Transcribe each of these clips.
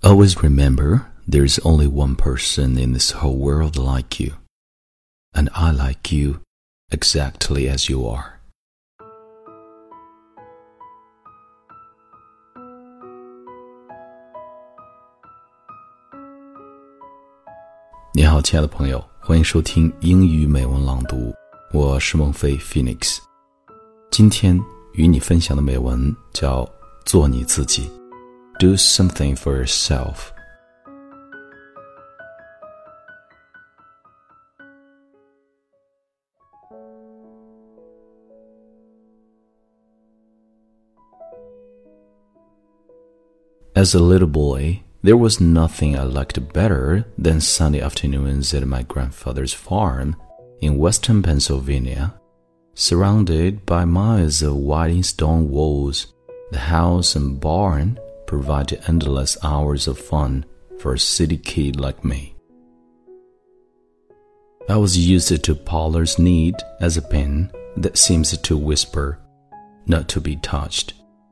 Always remember, there's only one person in this whole world like you, and I like you exactly as you are. 你好，亲爱的朋友，欢迎收听英语美文朗读，我是孟非 Phoenix。 今天与你分享的美文叫做你自己 Do something for yourself. As a little boy, there was nothing I liked better than sunny afternoons at my grandfather's farm in western Pennsylvania. Surrounded by miles of white stone walls, the house and barn provided endless hours of fun for a city kid like me. I was used to Paula's need as a pen that seems to whisper, not to be touched.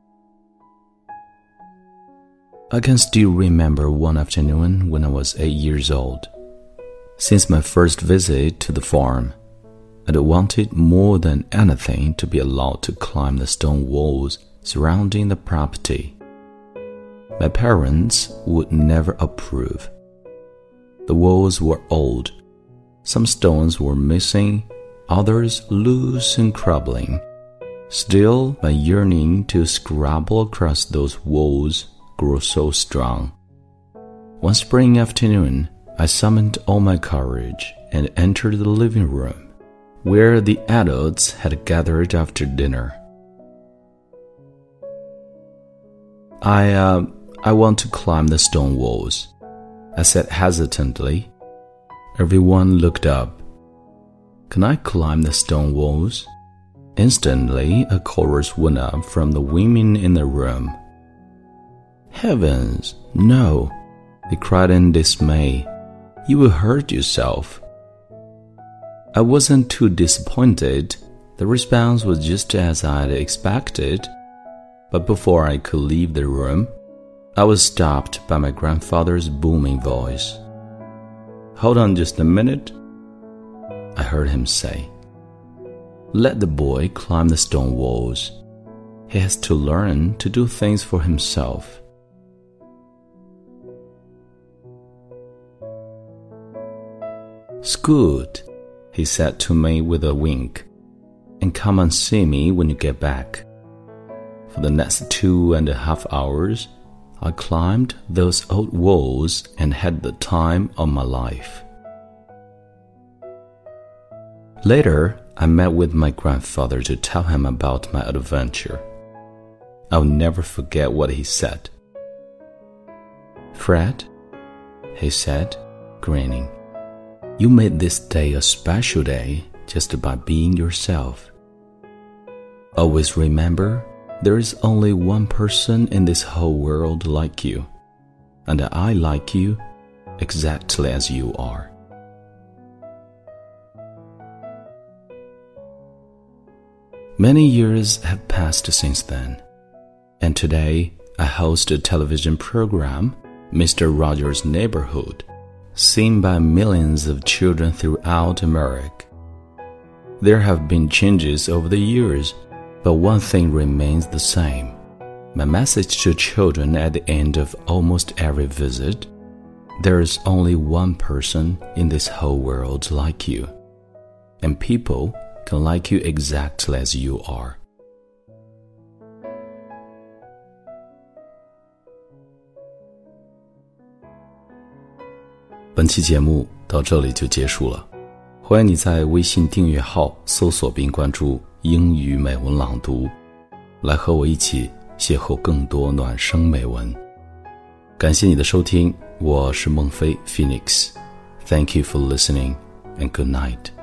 I can still remember one afternoon when I was 8 years old. Since my first visit to the farm, I'd wanted more than anything to be allowed to climb the stone walls surrounding the property. My parents would never approve. The walls were old. Some stones were missing, others loose and crumbling. Still, my yearning to scrabble across those walls grew so strong. One spring afternoon, I summoned all my courage and entered the living room, where the adults had gathered after dinner. I want to climb the stone walls, I said hesitantly. Everyone looked up. Can I climb the stone walls? Instantly, a chorus went up from the women in the room. Heavens, no, they cried in dismay. You will hurt yourself. I wasn't too disappointed. The response was just as I'd expected. But before I could leave the room, I was stopped by my grandfather's booming voice. Hold on just a minute, I heard him say. Let the boy climb the stone walls. He has to learn to do things for himself. Scoot, he said to me with a wink, and come and see me when you get back. For the next 2.5 hours, I climbed those old walls and had the time of my life. Later, I met with my grandfather to tell him about my adventure. I'll never forget what he said. Fred, he said, grinning, you made this day a special day just by being yourself. Always remember, there is only one person in this whole world like you, and I like you exactly as you are. Many years have passed since then, and today I host a television program, Mr. Rogers' Neighborhood, seen by millions of children throughout America. There have been changes over the years, but one thing remains the same. My message to children at the end of almost every visit: there is only one person in this whole world like you, and people can like you exactly as you are. 本期节目到这里就结束了，欢迎你在微信订阅号搜索并关注英语美文朗读，来和我一起邂逅更多暖声美文。感谢你的收听，我是孟非 Phoenix。Thank you for listening and good night.